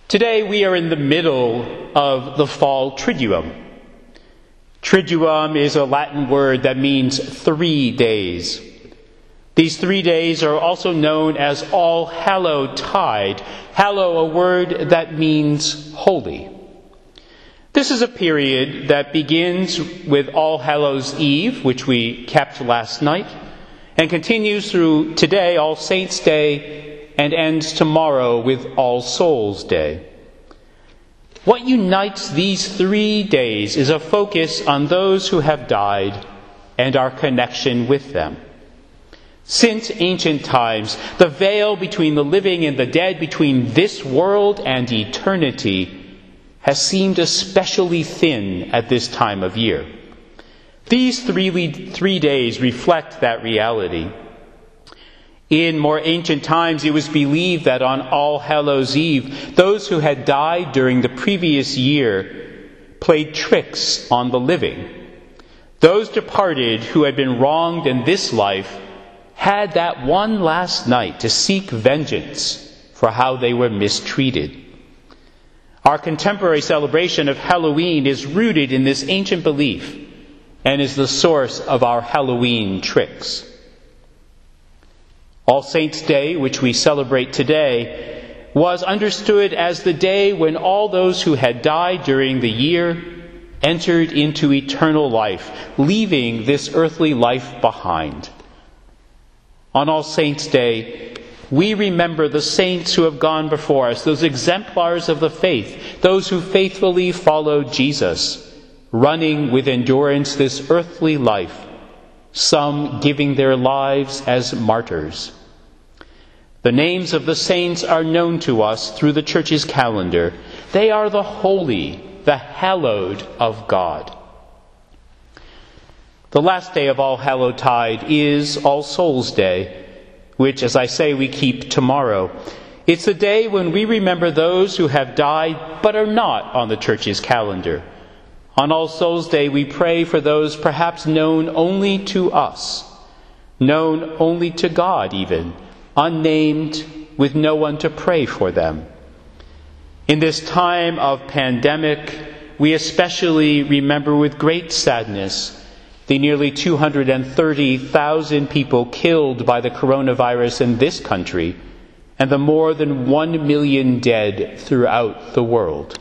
Today we are in the middle of the fall Triduum. Triduum is a Latin word that means 3 days. These 3 days are also known as All-Hallow-Tide. Hallow, a word that means holy. This is a period that begins with All Hallows Eve, which we kept last night, and continues through today, All Saints' Day, and ends tomorrow with All Souls' Day. What unites these 3 days is a focus on those who have died and our connection with them. Since ancient times, the veil between the living and the dead, between this world and eternity, has seemed especially thin at this time of year. These 3 days reflect that reality. In more ancient times, it was believed that on All Hallows Eve, those who had died during the previous year played tricks on the living. Those departed who had been wronged in this life had that one last night to seek vengeance for how they were mistreated. Our contemporary celebration of Halloween is rooted in this ancient belief and is the source of our Halloween tricks. All Saints' Day, which we celebrate today, was understood as the day when all those who had died during the year entered into eternal life, leaving this earthly life behind. On All Saints' Day, we remember the saints who have gone before us, those exemplars of the faith, those who faithfully followed Jesus, running with endurance this earthly life, some giving their lives as martyrs. The names of the saints are known to us through the Church's calendar. They are the holy, the hallowed of God. The last day of All-Hallow-Tide is All Souls' Day, which, as I say, we keep tomorrow. It's a day when we remember those who have died but are not on the Church's calendar. On All Souls' Day, we pray for those perhaps known only to us, known only to God even, unnamed, with no one to pray for them. In this time of pandemic, we especially remember with great sadness the nearly 230,000 people killed by the coronavirus in this country and the more than 1 million dead throughout the world.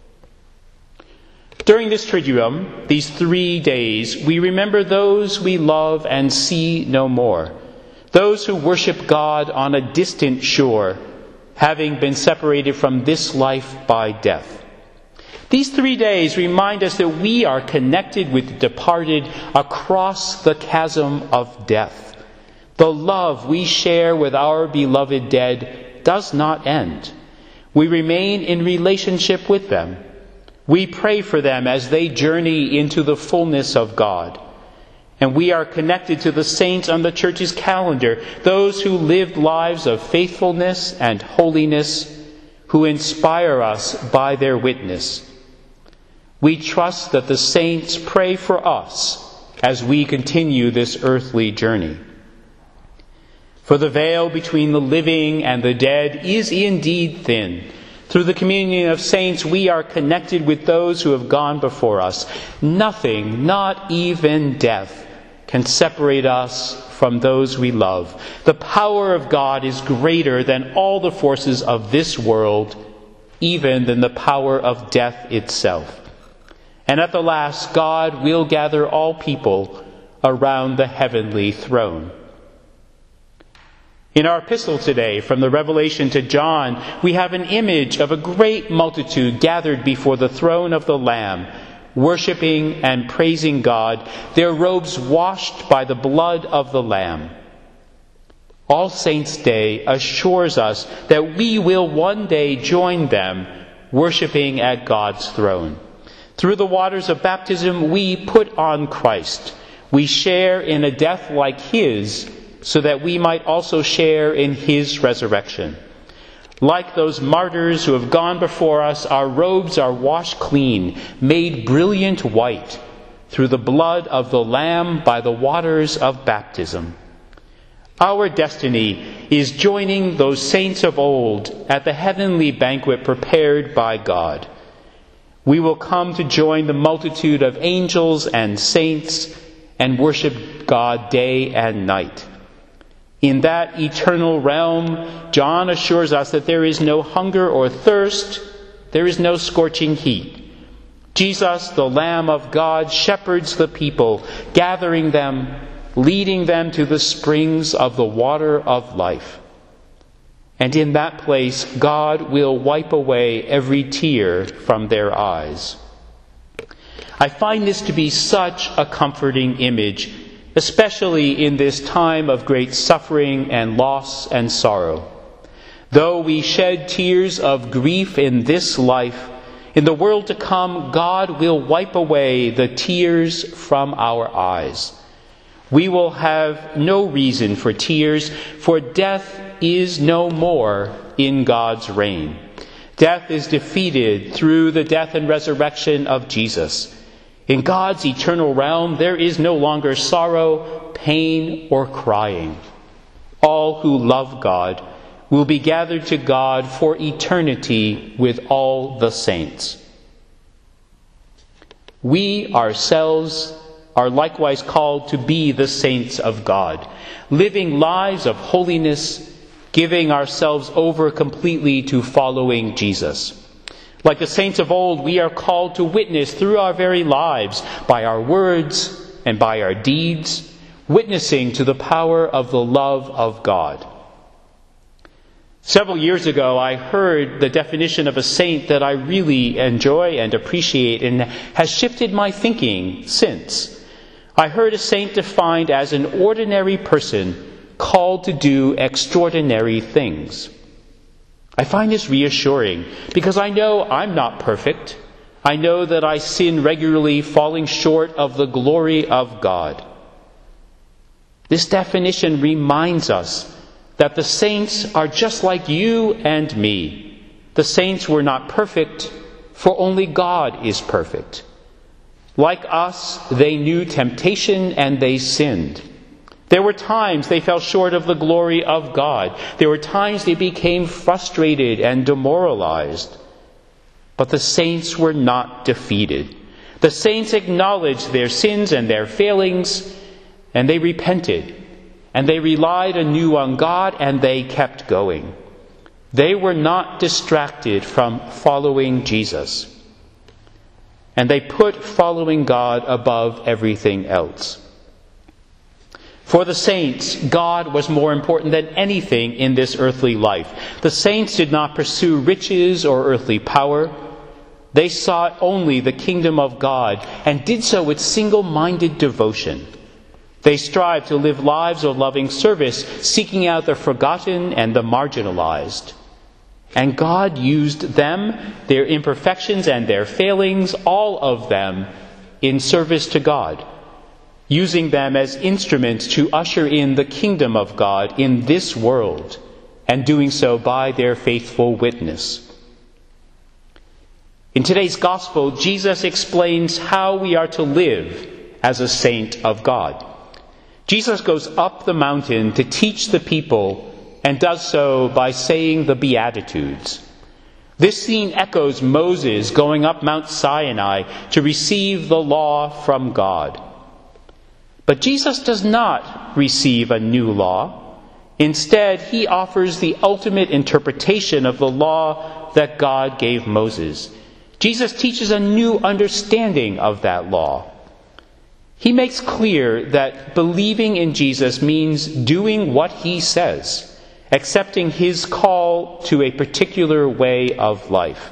During this Triduum, these 3 days, we remember those we love and see no more, those who worship God on a distant shore, having been separated from this life by death. These 3 days remind us that we are connected with the departed across the chasm of death. The love we share with our beloved dead does not end. We remain in relationship with them. We pray for them as they journey into the fullness of God. And we are connected to the saints on the Church's calendar, those who lived lives of faithfulness and holiness, who inspire us by their witness. We trust that the saints pray for us as we continue this earthly journey. For the veil between the living and the dead is indeed thin. Through the communion of saints, we are connected with those who have gone before us. Nothing, not even death, can separate us from those we love. The power of God is greater than all the forces of this world, even than the power of death itself. And at the last, God will gather all people around the heavenly throne. In our epistle today, from the Revelation to John, we have an image of a great multitude gathered before the throne of the Lamb, worshiping and praising God, their robes washed by the blood of the Lamb. All Saints' Day assures us that we will one day join them, worshiping at God's throne. Through the waters of baptism, we put on Christ. We share in a death like His, so that we might also share in His resurrection. Like those martyrs who have gone before us, our robes are washed clean, made brilliant white, through the blood of the Lamb by the waters of baptism. Our destiny is joining those saints of old at the heavenly banquet prepared by God. We will come to join the multitude of angels and saints and worship God day and night. In that eternal realm, John assures us that there is no hunger or thirst, there is no scorching heat. Jesus, the Lamb of God, shepherds the people, gathering them, leading them to the springs of the water of life. And in that place, God will wipe away every tear from their eyes. I find this to be such a comforting image, especially in this time of great suffering and loss and sorrow. Though we shed tears of grief in this life, in the world to come, God will wipe away the tears from our eyes. We will have no reason for tears, for death is no more in God's reign. Death is defeated through the death and resurrection of Jesus. In God's eternal realm, there is no longer sorrow, pain, or crying. All who love God will be gathered to God for eternity with all the saints. We ourselves are likewise called to be the saints of God, living lives of holiness, giving ourselves over completely to following Jesus. Like the saints of old, we are called to witness through our very lives, by our words and by our deeds, witnessing to the power of the love of God. Several years ago, I heard the definition of a saint that I really enjoy and appreciate, and has shifted my thinking since. I heard a saint defined as an ordinary person called to do extraordinary things. I find this reassuring because I know I'm not perfect. I know that I sin regularly, falling short of the glory of God. This definition reminds us that the saints are just like you and me. The saints were not perfect, for only God is perfect. Like us, they knew temptation and they sinned. There were times they fell short of the glory of God. There were times they became frustrated and demoralized. But the saints were not defeated. The saints acknowledged their sins and their failings, and they repented. And they relied anew on God, and they kept going. They were not distracted from following Jesus. And they put following God above everything else. For the saints, God was more important than anything in this earthly life. The saints did not pursue riches or earthly power. They sought only the kingdom of God, and did so with single-minded devotion. They strived to live lives of loving service, seeking out the forgotten and the marginalized. And God used them, their imperfections and their failings, all of them, in service to God, using them as instruments to usher in the kingdom of God in this world, and doing so by their faithful witness. In today's gospel, Jesus explains how we are to live as a saint of God. Jesus goes up the mountain to teach the people, and does so by saying the Beatitudes. This scene echoes Moses going up Mount Sinai to receive the law from God. But Jesus does not receive a new law. Instead, he offers the ultimate interpretation of the law that God gave Moses. Jesus teaches a new understanding of that law. He makes clear that believing in Jesus means doing what he says, accepting his call to a particular way of life.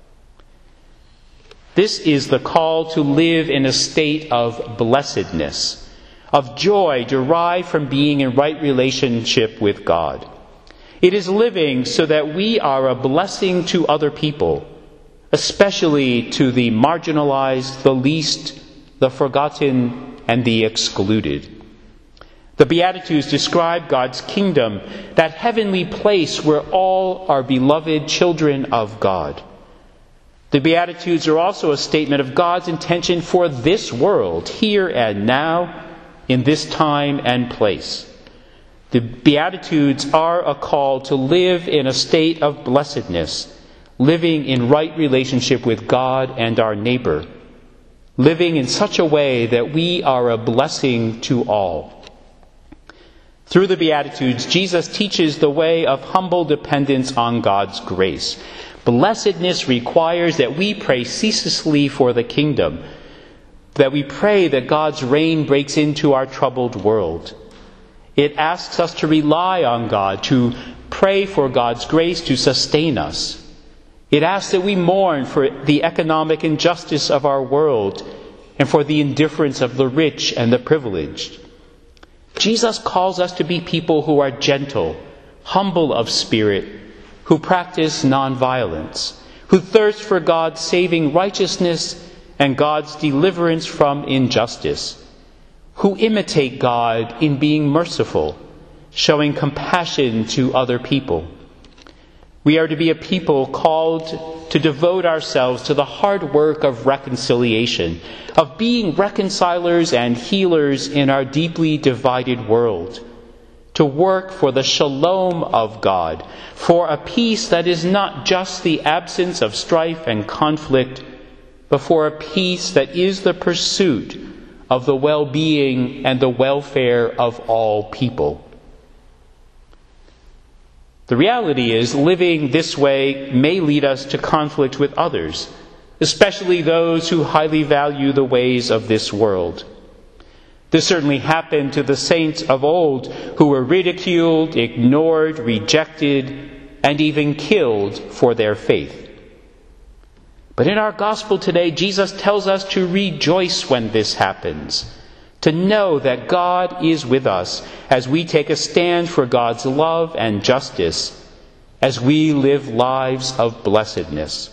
This is the call to live in a state of blessedness, of joy derived from being in right relationship with God. It is living so that we are a blessing to other people, especially to the marginalized, the least, the forgotten, and the excluded. The Beatitudes describe God's kingdom, that heavenly place where all are beloved children of God. The Beatitudes are also a statement of God's intention for this world, here and now, in this time and place. The Beatitudes are a call to live in a state of blessedness, living in right relationship with God and our neighbor, living in such a way that we are a blessing to all. Through the Beatitudes, Jesus teaches the way of humble dependence on God's grace. Blessedness requires that we pray ceaselessly for the kingdom, that we pray that God's reign breaks into our troubled world. It asks us to rely on God, to pray for God's grace to sustain us. It asks that we mourn for the economic injustice of our world and for the indifference of the rich and the privileged. Jesus calls us to be people who are gentle, humble of spirit, who practice nonviolence, who thirst for God's saving righteousness and God's deliverance from injustice, who imitate God in being merciful, showing compassion to other people. We are to be a people called to devote ourselves to the hard work of reconciliation, of being reconcilers and healers in our deeply divided world, to work for the shalom of God, for a peace that is not just the absence of strife and conflict, but for a peace that is the pursuit of the well-being and the welfare of all people. The reality is, living this way may lead us to conflict with others, especially those who highly value the ways of this world. This certainly happened to the saints of old who were ridiculed, ignored, rejected, and even killed for their faith. But in our gospel today, Jesus tells us to rejoice when this happens, to know that God is with us as we take a stand for God's love and justice, as we live lives of blessedness.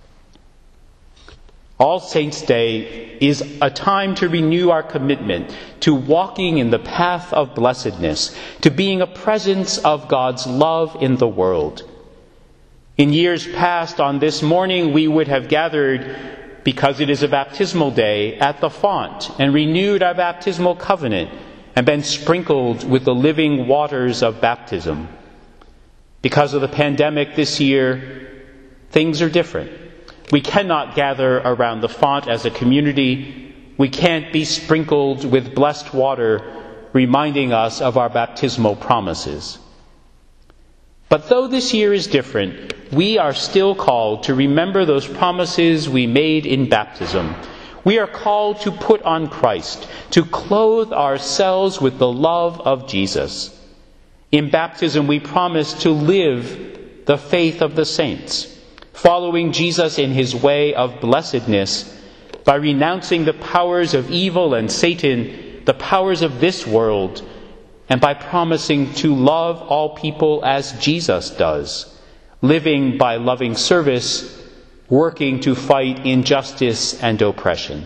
All Saints' Day is a time to renew our commitment to walking in the path of blessedness, to being a presence of God's love in the world. In years past, on this morning, we would have gathered, because it is a baptismal day, at the font and renewed our baptismal covenant and been sprinkled with the living waters of baptism. Because of the pandemic this year, things are different. We cannot gather around the font as a community. We can't be sprinkled with blessed water, reminding us of our baptismal promises. But though this year is different, we are still called to remember those promises we made in baptism. We are called to put on Christ, to clothe ourselves with the love of Jesus. In baptism, we promise to live the faith of the saints, following Jesus in his way of blessedness by renouncing the powers of evil and Satan, the powers of this world, and by promising to love all people as Jesus does, living by loving service, working to fight injustice and oppression.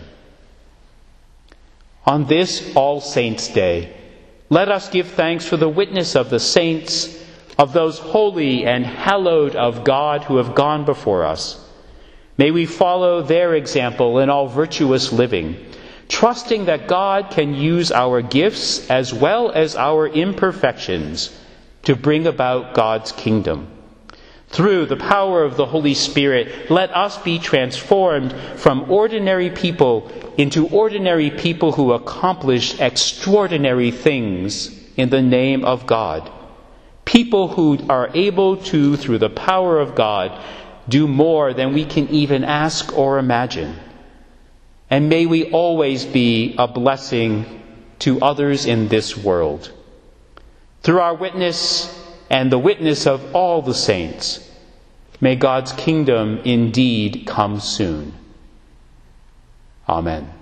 On this All Saints' Day, let us give thanks for the witness of the saints, of those holy and hallowed of God who have gone before us. May we follow their example in all virtuous living, trusting that God can use our gifts as well as our imperfections to bring about God's kingdom. Through the power of the Holy Spirit, let us be transformed from ordinary people into ordinary people who accomplish extraordinary things in the name of God. People who are able to, through the power of God, do more than we can even ask or imagine. And may we always be a blessing to others in this world. Through our witness and the witness of all the saints, may God's kingdom indeed come soon. Amen.